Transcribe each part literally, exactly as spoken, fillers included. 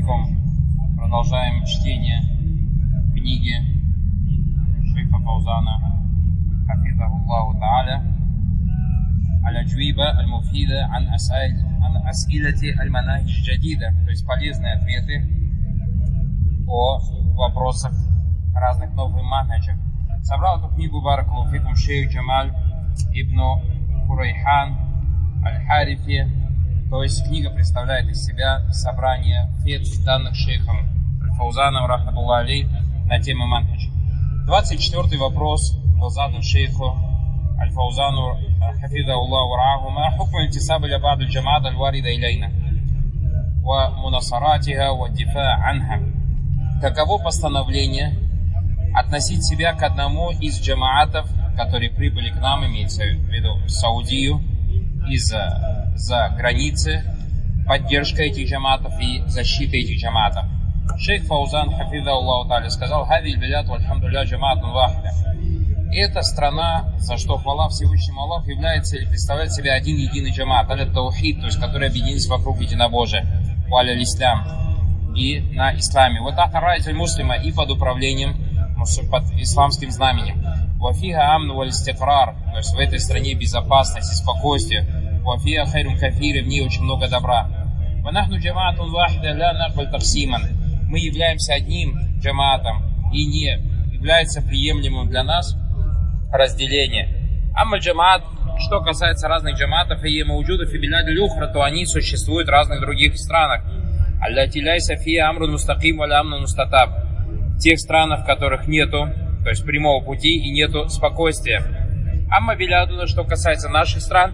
фикум. Продолжаем чтение книги шейха Фаузана хафизахуллаху та'аля «Аль-Аджвиба аль-Муфида ан ас'илати аль-Манахидж джадида», то есть полезные ответы о вопросах разных новых манхаджах. Собрал эту книгу баракаллаху фикум шейх Джамаль ибн Фурайхан аль-Харифи. То есть книга представляет из себя собрание фетв, данных шейхом Фаузаном рахматуллахи алейх на тему манхадж. двадцать четвёртый вопрос был задан шейху Аль-Фаузану хафизахуллаху рааху: ма хукм интисаб иля ба'д аль-джамаат аль-варида илейна ва мунасаратиха ва дифа анха. Каково постановление относить себя к одному из джамаатов, которые прибыли к нам, имеется в виду Саудию, из-за за границы, поддержка этих джамаатов и защита этих джамаатов. Шейх Фаузан хафизахуллаху та'аля сказал: «Хади аль-билад вальхамдулилля джамаатун вахида». Эта страна, за что хвала Всевышнему Аллаху, является или представляет себя один единый джамаат, аль-таухид, то есть которые объединились вокруг единобожия, аль-ислам, и на исламе. Вот ахарайт муслима, и под управлением, под исламским знаменем. Вафиха амну валь-истикрар, то есть в этой стране безопасность и спокойствие. Вафиха хайрун кафир, в ней очень много добра. Ванахну джамаатун вахида ля накбаль таксиман. Мы являемся одним джамаатом и не является приемлемым для нас разделение. Амма джамаат, что касается разных джамаатов, и мауджудов и биляди люхра, то они существуют в разных других странах. Аллати ляйса фия амрун мустаким валя амнун мустатаб. В тех странах, в которых нету, то есть прямого пути и нету спокойствия. Амма биляду, что касается наших стран,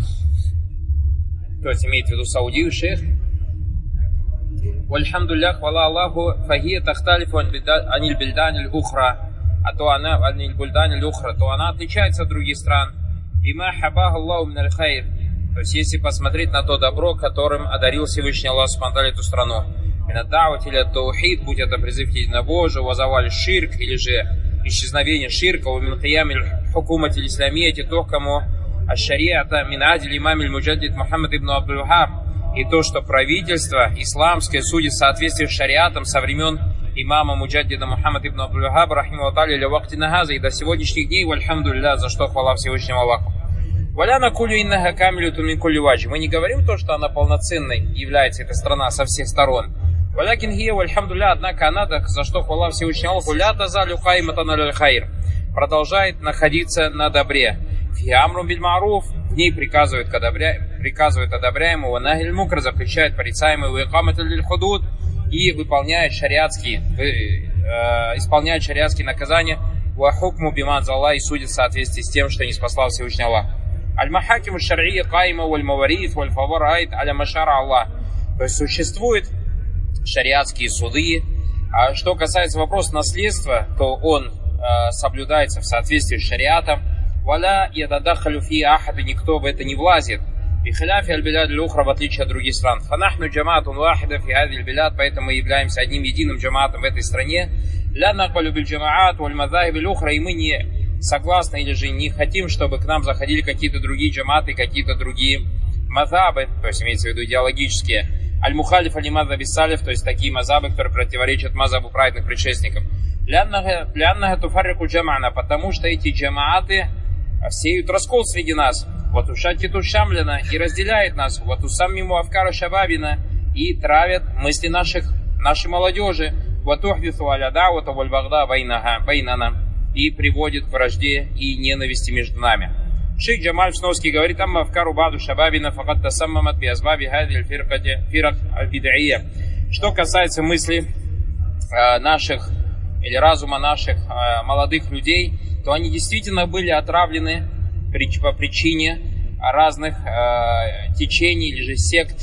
то есть имеет в виду Саудию, шейх. Вальхамдуллях, хвала Аллаху, фахия тахталифу аниль бильдан аль-ухра, а то она аниль бульдан аль-ухра, то она отличается от других стран. Бима хабах Аллаху мин аль-хайр, то есть если посмотреть на то добро, которым одарил Всевышний Аллах субхану ва тааля эту страну. Минаддаут или таухид, будь это призыв к единобожию, вазаваль ширк, или же исчезновение ширка, у минхиямиль хукумати ислямияти, то, кому аш-шариата мин адиль имамиль муджаддид Мухаммад ибн Абдул-Ваххаб, и то, что правительство исламское судит в соответствии с шариатом со времен имама муджаддида Мухаммад ибн Абдул-Ваххаба рахимаху тааля ля вактина хаза, и до сегодняшних дней, вальхамдулилля, за что хвала Всевышнему Аллаху. Валя накулю иннаха камилюту мин кулли ваджи. Мы не говорим то, что она полноценной является, эта страна, со всех сторон. Валякин хия вальхамдулилля, однако она, за что хвала Всевышнему Аллаху, ля тазалю кайматан аль хайр, продолжает находиться на добре. Фиамру биль маруф, в ней приказывает, одобря... приказывает одобряемого, нахиль мукр, запрещает порицаемого, уикаматаль лиль худуд, и выполняет шариатские, э, исполняет шариатские наказания, вахукму биман залла, и судит в соответствии с тем, что не спасал Всевышний Аллах. Аль-махаким шар'ия кайма валь-мавариф валь-фавар айт аля машара Аллах. То есть существуют шариатские суды. А что касается вопроса наследства, то он э, соблюдается в соответствии с шариатом. Валя ядадахалю фи ахад, и никто в это не влазит. Бихиляфи аль-биляд аль-ухра, в отличие от других стран. Фанахну джамаатун вахида фи хади аль-биляд, поэтому мы являемся одним единым джамаатом в этой стране. Ля накбалю биль джамаат валь-мазахиб аль-ухра, и мы не согласны или же не хотим, чтобы к нам заходили какие-то другие джамааты, какие-то другие мазабы, то есть имеется в виду идеологические. Аль-мухалиф аль-мазаби салиф, то есть такие мазабы, которые противоречат мазабу праведных предшественников. Ляннага туфаррику джамаана, потому что эти джамааты сеют раскол среди нас. Вот ушатиту шамлина, и разделяет нас. Вот усаммиму афкара шабабина, и травят мысли наших, нашей молодежи. Вот ухвису аля да'вата валь багда байнана, и приводит к вражде и ненависти между нами. Шейх Джамаль Сновский говорит: «Амма афкару ба'ду шабабина факад тасаммамат би азбаби хадиль фиркати фирак аль-бид'ия». Что касается мысли э, наших или разума наших э, молодых людей, то они действительно были отравлены по причине разных э, течений или же сект,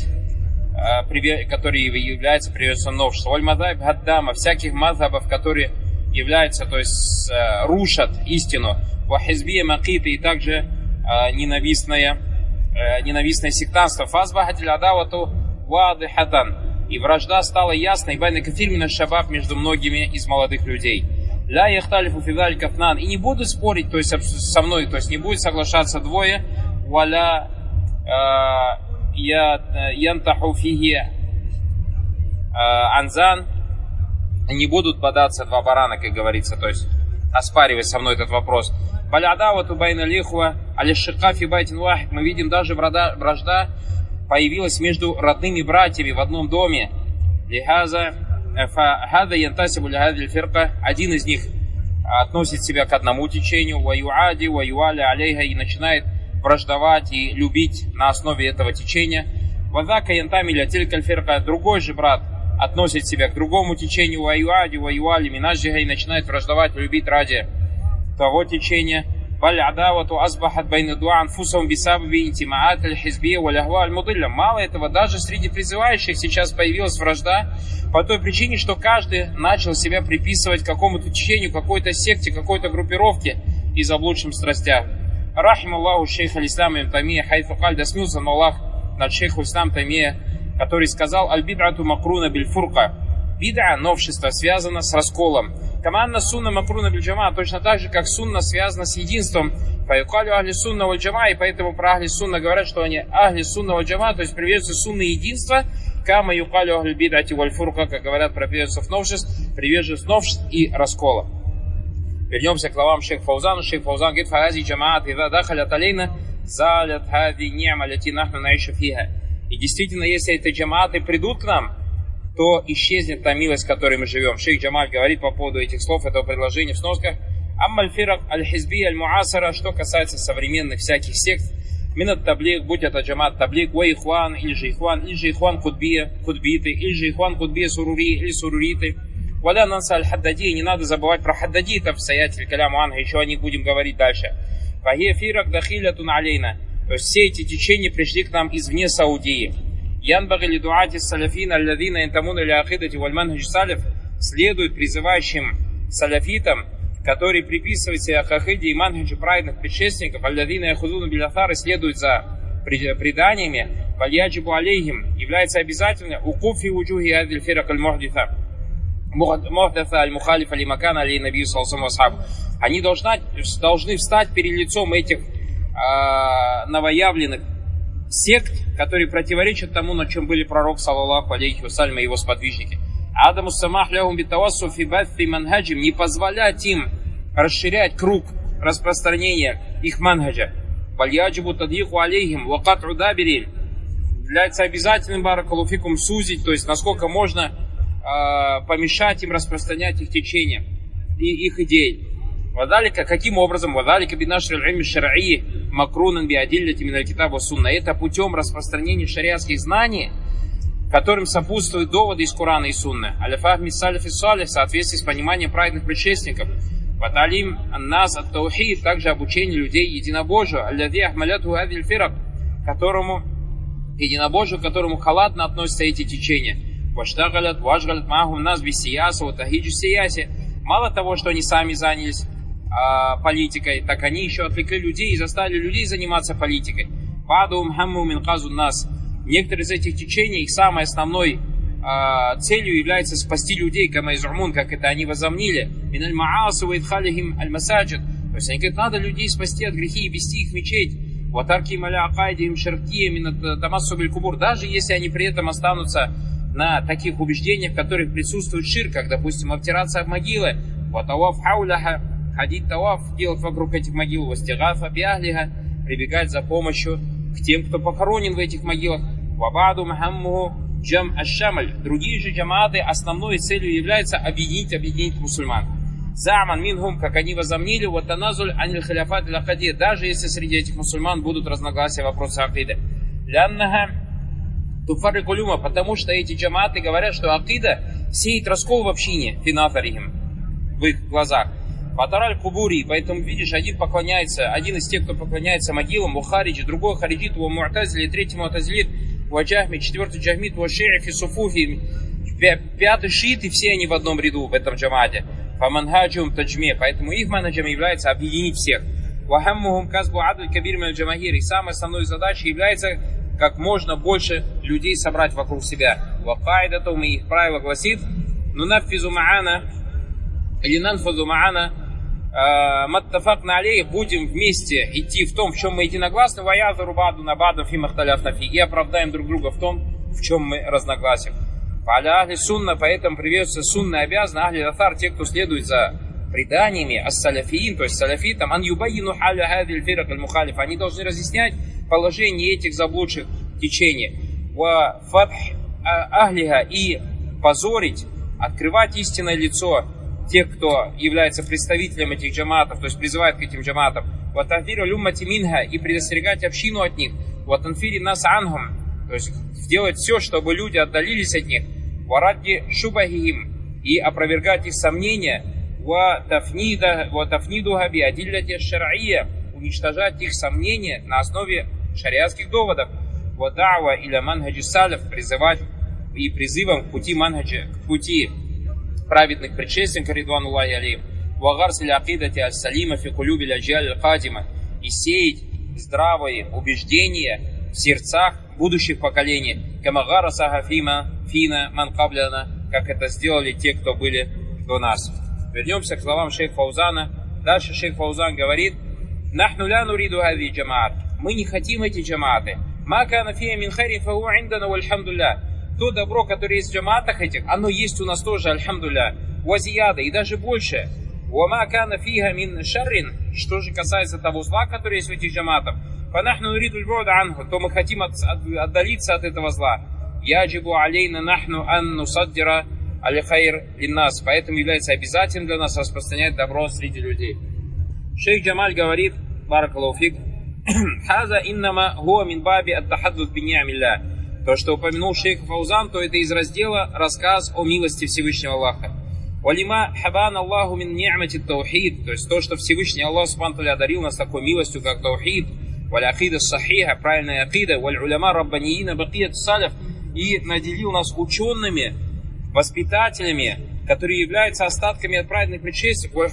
э, которые являются приверженцем новшества. Валь-мазаб гаддама, всяких мазабов, которые являются, то есть э, рушат истину. Вахизбия макиты, и также э, ненавистное, э, ненавистное сектанство. Фазбахатиль адавату вадыхатан, и вражда стала ясной, байна кафирмина шабаб, между многими из молодых людей. Ля яхталифу фидаль кафнан, и не будут спорить, то есть со мной, то есть не будет соглашаться двое. Валя янтаху фихи анзан, не будут бодаться два барана, как говорится, то есть оспаривать со мной этот вопрос. Балядавату байна лихва, алишикафи байтин вахид. Мы видим, даже вражда появилась между родными братьями в одном доме. Лихаза, фахада янтасибу лихади фирка. Один из них относит себя к одному течению, ваюади, ваюали алейха, и начинает враждовать и любить на основе этого течения. Вадака янтамиля тилькаль фирка. Другой же брат относит себя к другому течению, ваюади, ваюали минаджиха, и начинает враждовать и любить ради того течения. Мало этого, даже среди призывающих сейчас появилась вражда по той причине, что каждый начал себя приписывать какому-то течению, какой-то секте, какой-то группировке и заблудшим страстях. Рахим Аллаху шейх аль-Ислам ибн Таймия, хайфу каль, да смился на Аллах над шейху Ислам Таймия, который сказал: аль-бид'ату макруна биль-фурка. Бид'a, новшество, связано с расколом. Каманна сунна макруна биль-джама, точно так же, как сунна связана с единством. Фаюкалю ахли сунна валь-джама, и поэтому про ахли сунна говорят, что они ахли сунна валь-джама, то есть приверженцы сунны единства. Кама юкалю ахли бид'ати валь-фурка, как говорят про приверженцев новшеств, приверженцев новшеств и раскола. Вернемся к словам шейх Фаузана. Шейх Фаузан говорит: фагази джамаат ида дахалят алейна залят хади ни'ма лати нахну наишу фиха. И действительно, если эти джамааты придут к нам, то исчезнет та милость, в которой мы живем. Шейх Джамаль говорит по поводу этих слов, этого предложения в сносках: аммаль фирак аль-хизби аль-муасара, что касается современных всяких сект, минат таблиг, будь это джамат таблиг, ва ихван, или же ихван, или же ихван кутбия, кутбиты, или же ихван кутбия сурури, или суруриты. Валя нанса аль-хаддади, не надо забывать про хаддадитов, саятель каляму анха, еще о них будем говорить дальше. Фахия фирак дахилятун алейна, то есть все эти течения пришли к нам извне Саудии. Янбагали дуати саляфина алладина интамуна ля акидати валь манхадж салиф, следует призывающим салафитам, которые приписывают себя к акиде и манхаджу праведных предшественников, алладина яхудуна биляthар, следуют за преданиями, вальяджибу алейхим, является обязательно укуфи уджухи адиль фирак аль-мухдиса мухдаса аль-мухалифа лимакана алей набию салсам асхаб. Они должны, должны встать перед лицом этих э, новоявленных сект, которые противоречат тому, на чем были пророк, саллаллаху алейхи вассалям, и его сподвижники. Адаму самах лягум битавассу фи баффи манхаджим, не позволять им расширять круг распространения их манхаджа. Вальяджибу тадиху алейхим вакат'у дабириль, является обязательным, баракалуфикум, сузить, то есть насколько можно э, помешать им распространять их течение и их идей. Вадалика, каким образом? Вадалика бинашри аль-илми шар'и макрунан биадиллати мин аль-китаб ва сунна. Это путем распространения шариатских знаний, которым сопутствуют доводы из Корана и Сунны. Аля-фахми салиф и салих, в соответствии с пониманием праведных предшественников. Ваталим аннас ат-таухид, также обучение людей единобожию. Аллади ахмаляту адиль фирак, которому единобожию, к которому халатно относятся эти течения. Ваштагалят, важгалят махум нас бисияса, ватахиджу сияси. Мало того, что они сами занялись а, политикой, так они еще отвлекли людей и заставили людей заниматься политикой. Падум хамму мин казун нас. Некоторые из этих течений, их самой основной а, целью является спасти людей, камайзумун, как это они возомнили. Миналь маасу ваидхалихим аль-масаджид. То есть они говорят, надо людей спасти от грехи и вести их в мечеть. Ватарки маля акайдихим шаркия минат тамассу биль-кубур. Даже если они при этом останутся на таких убеждениях, в которых присутствует ширк, как, допустим, обтираться об могилы, ватаваф хауляха, ходить таваф, делать вокруг этих могил, вастигафа биахлиха, прибегать за помощью к тем, кто похоронен в этих могилах. Вабаду махаммуху джам аш-шамаль. Другие же джамааты основной целью является объединить, объединить мусульман. Заман минхум, как они возомнили, вот таназуль аниль халяфат ля-хади, даже если среди этих мусульман будут разногласия в вопросе акиды. Ляннаха туфаррик улюма, потому что эти джамааты говорят, что акида сеет раскол в общине, финафарихим, в их глазах. Фатараль кубури, поэтому видишь, один поклоняется, один из тех, кто поклоняется могилам, у хариджи, другой харидит, у му'тазили, третий му'тазилит, у джахми, четвертый джахмит, у ши'ифи, суфуфи, пятый шиит, и все они в одном ряду в этом джамаате. Фаманхаджум таджме, поэтому их манхаджем является объединить всех. Вахаммухум казбу адль кабир мин аль-джамахир, и самой основной задачей является как можно больше людей собрать вокруг себя. Вакайдатум, и их правило гласит, нунаффизу ма'ана, или нанфазу ма'ана, маттафакна алей, будем вместе идти в том, в чем мы единогласны, ваязару баду на баду фимахталяф нафи, и оправдаем друг друга в том, в чем мы разногласим. Аля ахли сунна, поэтому приветствуется сунна обязан, ахли атар, те, кто следует за преданиями, ас-саляфиин, то есть саляфитам, ан юбайину халя хадиль фирак аль-мухалиф, они должны разъяснять положение этих заблудших течений. Ва фатх ахлиха, и позорить, открывать истинное лицо тех, кто является представителем этих джаматов, то есть призывает к этим джаматам. Ва тафиру люммати минха, и предостерегать общину от них. Ва танфири нас анхум, то есть сделать все, чтобы люди отдалились от них. Ва радди шубахихим, и опровергать их сомнения. Ва тафниду хаби адилляти шар'ия, уничтожать их сомнения на основе шариатских доводов. Ва да'ва иля манхаджи салиф, призывать и призывом к пути манхаджи, к пути праведных предшественников ридвануллахи алейхим. Ва гарсиль акидати аль-салима фи кулюби аль-аджиаль аль-кадима, и сеять здравые убеждения в сердцах будущих поколений. Кама гарасаха фима фина ман кабляна, как это сделали те, кто были до нас. Вернемся к словам шейха Фаузана. Дальше шейх Фаузан говорит: «Нахну ля нуриду хази джамаат». Мы не хотим эти джамааты. «Ма кана фия мин хайрин фаху индана вальхамдулля». То добро, которое есть в джамаатах этих, оно есть у нас тоже, альхамдулля. «Вазияда», и даже больше. «Ва ма кана фиха мин шаррин». Что же касается того зла, которое есть в этих джамаатах, «Фанахну нуриду ль-бу'да анху», то мы хотим от, от, отдалиться от этого зла. «Яджибу алейна нахну ан нусаддира аль-хайр линнас», поэтому является обязательным для нас распространять добро среди людей. Шейх Джамаль говорит, баракаллаху фик, «Хаза иннама хуа мин баби ат-тахаддуд би ни'амилля». То, что упомянул шейх Фаузан, то это из раздела рассказ о милости Всевышнего Аллаха. «Валима хабан Аллаху мин ни'мати таухид», то есть то, что Всевышний Аллах субхану одарил нас такой милостью, как таухид, «Валь акида сахиха», правильная акида, «Валь уляма раббаниина бакият салиф», и наделил нас учеными, воспитателями, которые являются остатками от праведных предшественников,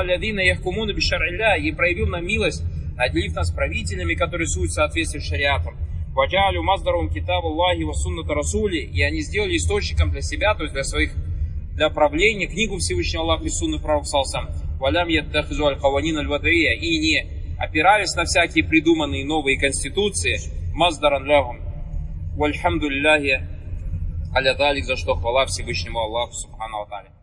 и проявил нам милость, наделив нас правителями, которые судят в соответствии с шариатом. И они сделали источником для себя, то есть для своих, для правления, книгу Всевышнего Аллаха и сунны пророка саллаллаху алейхи ва саллям, и не опирались на всякие придуманные новые конституции, маздаран лягум. Вальхамдулиллахи аля далик, за что хвала Всевышнему Аллаху субхану ва тааля.